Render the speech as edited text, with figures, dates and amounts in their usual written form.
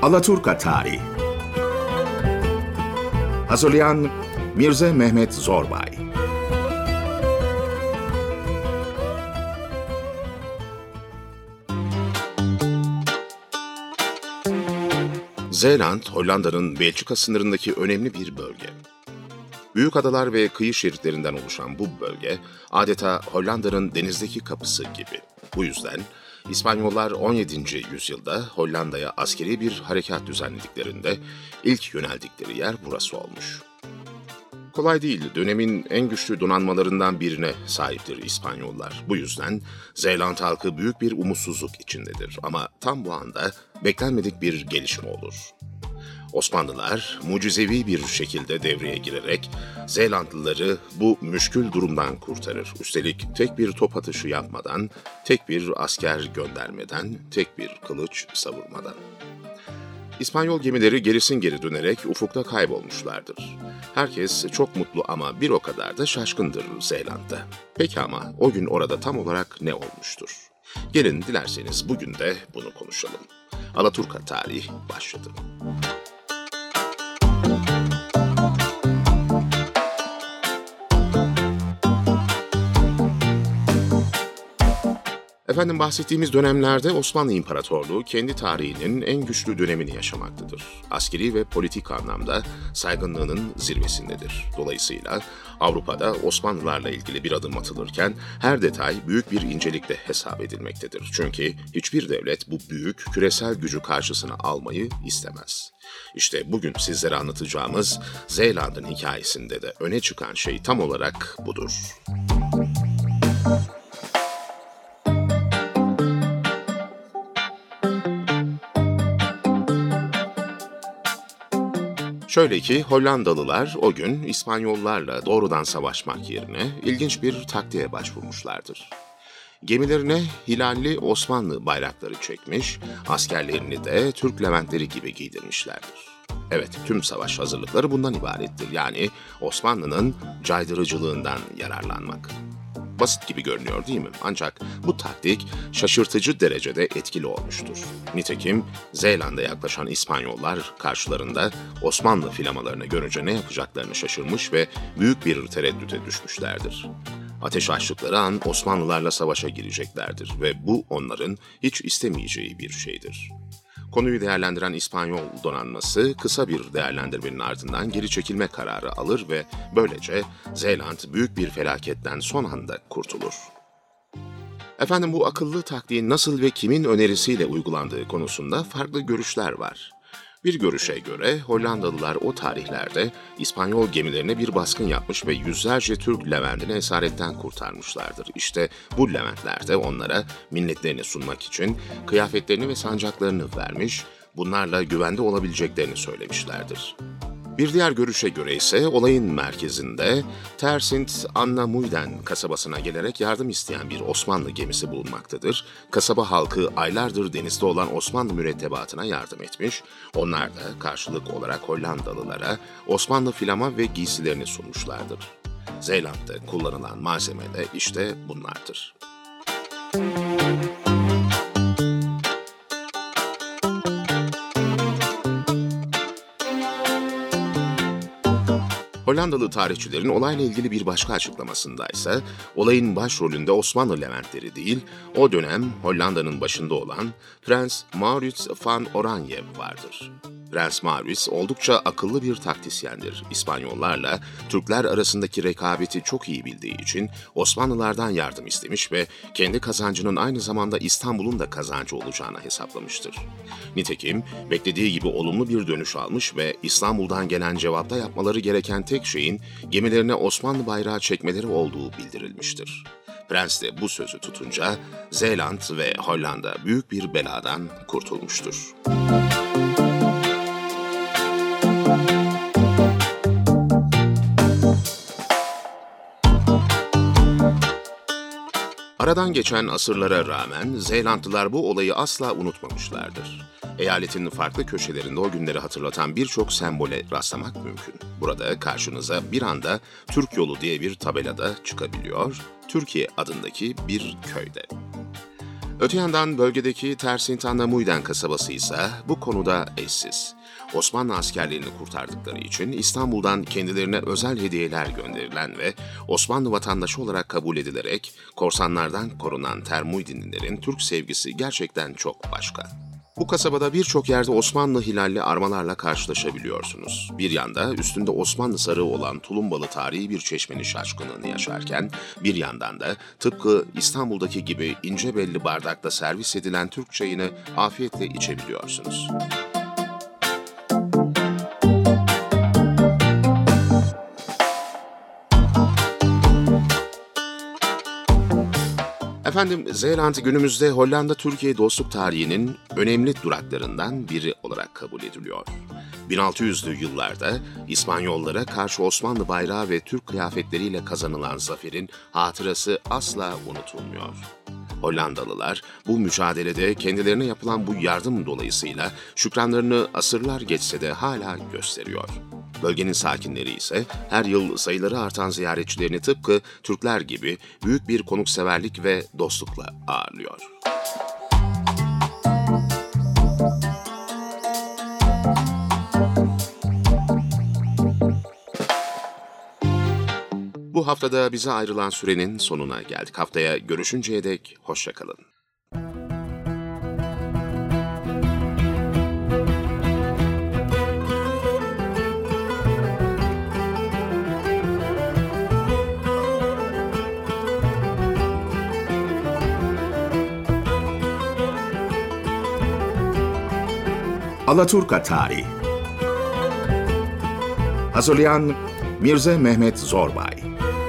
Alaturka Tarihi. Hazırlayan Mirze Mehmet Zorbay. Zeeland, Hollanda'nın Belçika sınırındaki önemli bir bölge. Büyük adalar ve kıyı şeritlerinden oluşan bu bölge, adeta Hollanda'nın denizdeki kapısı gibi. Bu yüzden İspanyollar 17. yüzyılda Hollanda'ya askeri bir harekat düzenlediklerinde ilk yöneldikleri yer burası olmuş. Kolay değil, dönemin en güçlü donanmalarından birine sahiptir İspanyollar. Bu yüzden Zeeland halkı büyük bir umutsuzluk içindedir. Ama tam bu anda beklenmedik bir gelişme olur. Osmanlılar mucizevi bir şekilde devreye girerek Zeelandlıları bu müşkül durumdan kurtarır. Üstelik tek bir top atışı yapmadan, tek bir asker göndermeden, tek bir kılıç savurmadan. İspanyol gemileri gerisin geri dönerek ufukta kaybolmuşlardır. Herkes çok mutlu ama bir o kadar da şaşkındır Zeeland'da. Peki ama o gün orada tam olarak ne olmuştur? Gelin dilerseniz bugün de bunu konuşalım. Alaturka Tarihi başladı. Efendim, bahsettiğimiz dönemlerde Osmanlı İmparatorluğu kendi tarihinin en güçlü dönemini yaşamaktadır. Askeri ve politik anlamda saygınlığının zirvesindedir. Dolayısıyla Avrupa'da Osmanlılarla ilgili bir adım atılırken her detay büyük bir incelikle hesap edilmektedir. Çünkü hiçbir devlet bu büyük küresel gücü karşısına almayı istemez. İşte bugün sizlere anlatacağımız Zeeland'ın hikayesinde de öne çıkan şey tam olarak budur. Şöyle ki Hollandalılar o gün İspanyollarla doğrudan savaşmak yerine ilginç bir taktiğe başvurmuşlardır. Gemilerine hilalli Osmanlı bayrakları çekmiş, askerlerini de Türk Leventleri gibi giydirmişlerdir. Evet, tüm savaş hazırlıkları bundan ibarettir. Yani Osmanlı'nın caydırıcılığından yararlanmak. Basit gibi görünüyor değil mi? Ancak bu taktik şaşırtıcı derecede etkili olmuştur. Nitekim Zeeland'a yaklaşan İspanyollar karşılarında Osmanlı flamalarını görünce ne yapacaklarını şaşırmış ve büyük bir tereddüte düşmüşlerdir. Ateş açtıkları an Osmanlılarla savaşa gireceklerdir ve bu onların hiç istemeyeceği bir şeydir. Konuyu değerlendiren İspanyol donanması kısa bir değerlendirmenin ardından geri çekilme kararı alır ve böylece Zeeland büyük bir felaketten son anda kurtulur. Efendim, bu akıllı taktiğin nasıl ve kimin önerisiyle uygulandığı konusunda farklı görüşler var. Bir görüşe göre Hollandalılar o tarihlerde İspanyol gemilerine bir baskın yapmış ve yüzlerce Türk Leventini esaretten kurtarmışlardır. İşte bu Leventler de onlara minnetlerini sunmak için kıyafetlerini ve sancaklarını vermiş, bunlarla güvende olabileceklerini söylemişlerdir. Bir diğer görüşe göre ise olayın merkezinde Tersint Anna Muiden kasabasına gelerek yardım isteyen bir Osmanlı gemisi bulunmaktadır. Kasaba halkı aylardır denizde olan Osmanlı mürettebatına yardım etmiş, onlar da karşılık olarak Hollandalılara Osmanlı flama ve giysilerini sunmuşlardır. Zeeland'da kullanılan malzeme de işte bunlardır. Hollandalı tarihçilerin olayla ilgili bir başka açıklamasındaysa, olayın başrolünde Osmanlı Leventleri değil, o dönem Hollanda'nın başında olan Prens Maurits van Oranje vardır. Prens Maurits oldukça akıllı bir taktisyendir. İspanyollarla Türkler arasındaki rekabeti çok iyi bildiği için Osmanlılardan yardım istemiş ve kendi kazancının aynı zamanda İstanbul'un da kazancı olacağını hesaplamıştır. Nitekim beklediği gibi olumlu bir dönüş almış ve İstanbul'dan gelen cevapta yapmaları gereken tek şeyin gemilerine Osmanlı bayrağı çekmeleri olduğu bildirilmiştir. Prens de bu sözü tutunca Zeeland ve Hollanda büyük bir beladan kurtulmuştur. Aradan geçen asırlara rağmen Zeelandlılar bu olayı asla unutmamışlardır. Eyaletin farklı köşelerinde o günleri hatırlatan birçok sembole rastlamak mümkün. Burada karşınıza bir anda Türk Yolu diye bir tabelada çıkabiliyor, Türkiye adındaki bir köyde. Öte yandan bölgedeki Tersintanamuyden kasabası ise bu konuda eşsiz. Osmanlı askerlerini kurtardıkları için İstanbul'dan kendilerine özel hediyeler gönderilen ve Osmanlı vatandaşı olarak kabul edilerek korsanlardan korunan Termuydinlilerin Türk sevgisi gerçekten çok başka. Bu kasabada birçok yerde Osmanlı hilalli armalarla karşılaşabiliyorsunuz. Bir yanda üstünde Osmanlı sarığı olan tulumbalı tarihi bir çeşmenin şaşkınlığını yaşarken, bir yandan da tıpkı İstanbul'daki gibi ince belli bardakta servis edilen Türk çayını afiyetle içebiliyorsunuz. Efendim, Zeeland günümüzde Hollanda-Türkiye dostluk tarihinin önemli duraklarından biri olarak kabul ediliyor. 1600'lü yıllarda İspanyollara karşı Osmanlı bayrağı ve Türk kıyafetleriyle kazanılan zaferin hatırası asla unutulmuyor. Hollandalılar bu mücadelede kendilerine yapılan bu yardım dolayısıyla şükranlarını asırlar geçse de hala gösteriyor. Bölgenin sakinleri ise her yıl sayıları artan ziyaretçilerini tıpkı Türkler gibi büyük bir konukseverlik ve dostlukla ağırlıyor. Bu haftada bize ayrılan sürenin sonuna geldik. Haftaya görüşünceye dek hoşça kalın. Alaturka Tarih. Hazırlayan Mirze Mehmet Zorbay.